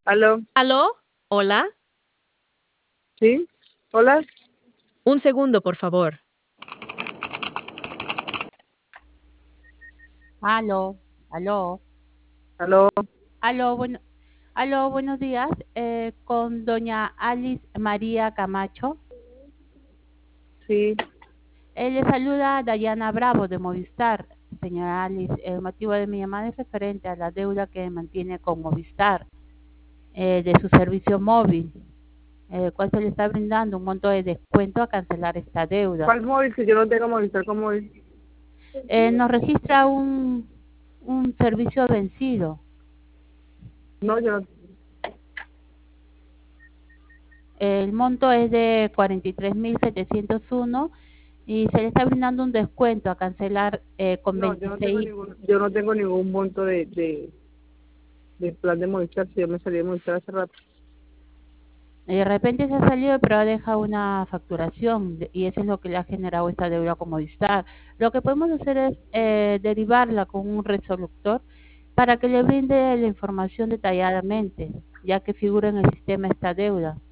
Aló, ¿Aló? ¿Hola? ¿sí? Hola, Un segundo, por favor. Aló, aló, aló, aló, buenos días. Con doña Alice María Camacho. sí. Le saluda Dayana Bravo de Movistar. Señora Alice, el motivo de mi llamada es referente a la deuda que mantiene con Movistar de su servicio móvil, el cual se le está brindando un monto de descuento a cancelar esta deuda. ¿Cuál móvil? Que yo no tengo Movistar con móvil. Nos registra un servicio vencido. No, yo no. El monto es de 43.701 y se le está brindando un descuento a cancelar con No, 26. yo no tengo ningún monto de plan de Movistar. Si yo me salí de Movistar hace rato. De repente se ha salido, pero deja una facturación y eso es lo que le ha generado esta deuda con Movistar. Lo que podemos hacer es derivarla con un resolutor para que le brinde la información detalladamente, ya que figura en el sistema esta deuda.